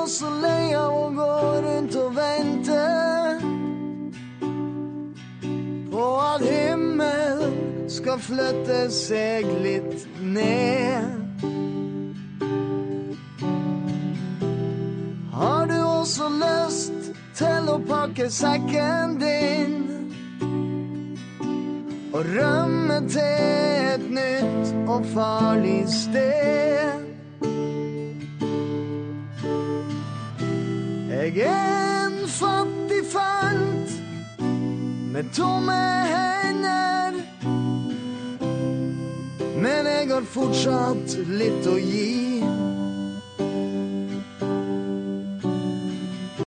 så lei av å gå rundt og vente på at himmelen skal flytte seg litt ned. Har du også lyst til å pakke sekken din og rømme til et nytt og farlig sted? Jeg en fattig fant med tomme hender, men jeg har fortsatt litt å gi.